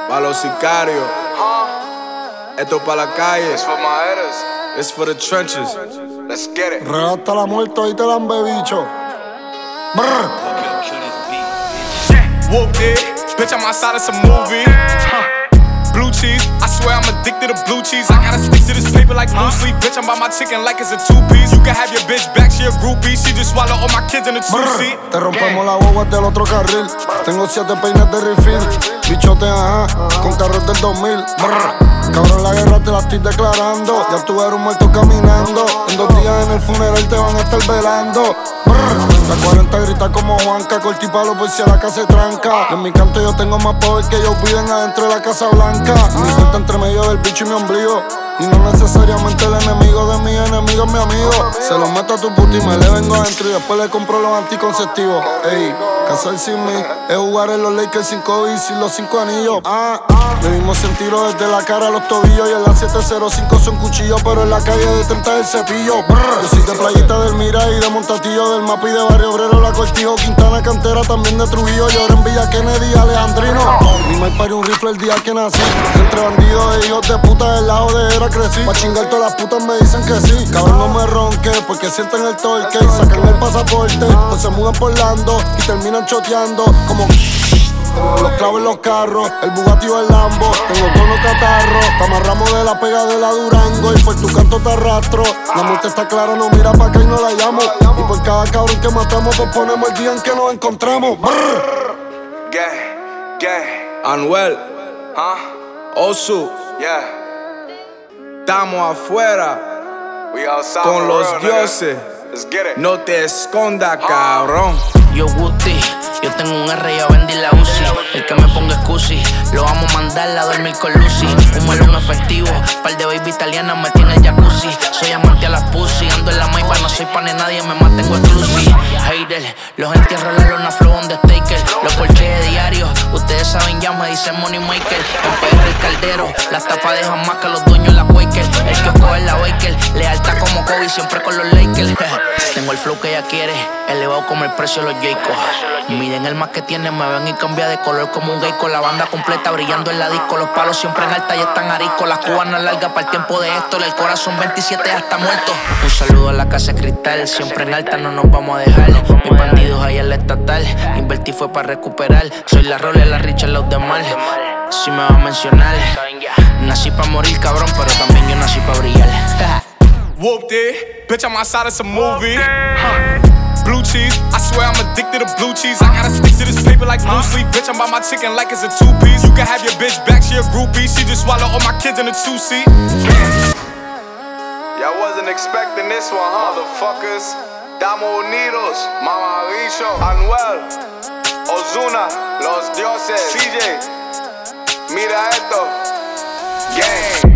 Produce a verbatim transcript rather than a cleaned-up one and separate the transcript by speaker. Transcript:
Speaker 1: Pa' los sicarios. Esto pa' la calle.
Speaker 2: It's for my haters.
Speaker 1: It's for the trenches.
Speaker 2: Let's get it.
Speaker 3: Real hasta la muerte, ahí te la han bebicho.
Speaker 1: Whooped it. Bitch, I'm outside of some movie. Blue cheese, I swear I'm addicted to blue cheese. I gotta stick to this paper like blue sleep. Bitch, I'm by my chicken like it's a two-piece. You can have your bitch back, she a groupie. She just swallow all my kids in a two-seat.
Speaker 3: Te rompemos la boba del otro carril. Tengo siete peines de refill. Bichote, ajá, con carros del dos mil. Brr. Cabrón, la guerra te la estoy declarando. Ya tú eres un muerto caminando. En dos días en el funeral te van a estar velando. Brr. La cuarenta grita como Juanca, corti palo por si a la casa se tranca. En mi canto yo tengo más poder que ellos viven adentro de la Casa Blanca. Mi puerta entre medio del bicho y mi ombligo. Y no necesariamente el enemigo de mi enemigo es mi amigo. Se lo meto a tu puta y me le vengo adentro y después le compro los anticonceptivos. Ey, casar sin mí es jugar en los Lakers sin COVID y sin los cinco anillos. Ah, debimos sentirlo desde la cara a los tobillos. Y en la siete cero cinco son cuchillos, pero en la calle de treinta el cepillo. Brr. Yo soy de Playita del Mira y de Montatillo, del Mapi de Barrio Obrero, La Cortijo, Quintana, Cantera, también de Trujillo. Yo era en Villa Kennedy, Alejandrino. Mi mal parió un rifle el día que nací. Entre bandidos e hijos de puta del lado de era crecí. Pa' chingar todas las putas me dicen que sí. Cabrón, no me ronque porque sienten el torque y sacan el pasaporte. O se mudan por Lando y terminan choteando como los clavos en los carros, el Bugatti o el Lambo. Tengo tono catarro, te amarramos de la pega de la Durango y por tu canto te arrastro. La muerte está clara, no mira pa' acá y no la llamo. Y por cada cabrón que matamos, pues ponemos el día en que nos encontramos. Brr.
Speaker 2: Gay, gay.
Speaker 1: Anuel,
Speaker 2: Huh?
Speaker 1: Osu,
Speaker 2: Yeah.
Speaker 1: estamos afuera
Speaker 2: We outside
Speaker 1: con
Speaker 2: for
Speaker 1: los
Speaker 2: real, nigga.
Speaker 1: dioses.
Speaker 2: Let's get it.
Speaker 1: No te escondas, cabrón.
Speaker 4: Yo Guti, yo tengo un R y a vendí la Uzi. El que me ponga excusi, lo vamos a mandar a dormir con Lucy. Un melón efectivo, par de baby italianas me tiene el jacuzzi. Soy amante a las pussy, ando en la maipa, no soy pan de nadie, me mantengo exclusive. Hater, los entierro en la lona flow on the staker. Los porches de diario, ustedes saben ya me dicen money maker. En P R el caldero, las tapas dejan más que los dueños de la Quaker. El kiosco es la Baker, lealtad como Kobe, siempre con los Lakers. Tengo el flow que ella quiere, elevado como el precio de los Jaycos. Miren el más que tienen, me ven y cambia de color como un gay. Con la banda completa brillando en la disco. Los palos siempre en alta y están ariscos. Las cubanas largas para el tiempo de esto. El corazón veintisiete hasta muerto. Un saludo a la casa de cristal, siempre en alta no nos vamos a dejar. Mis bandidos ahí en la estatal, invertí fue para recuperar. Soy la Rolly, la Richard, los demás. Si me va a mencionar, nací pa' morir cabrón, pero también yo nací pa' brillar.
Speaker 1: Whooped it. Bitch, I'm outside of some movie. Blue cheese, I swear I'm addicted to blue cheese. I gotta stick to this paper like blue sleep. Bitch, I'm by my chicken like it's a two-piece. You can have your bitch back, she a groupie. She just swallow all my kids in a two-seat.
Speaker 2: Y'all wasn't expecting this one, huh? Motherfuckers. Estamos unidos. Mama Bicho. Anuel. Ozuna. Los dioses. C J. Mira esto. Gang.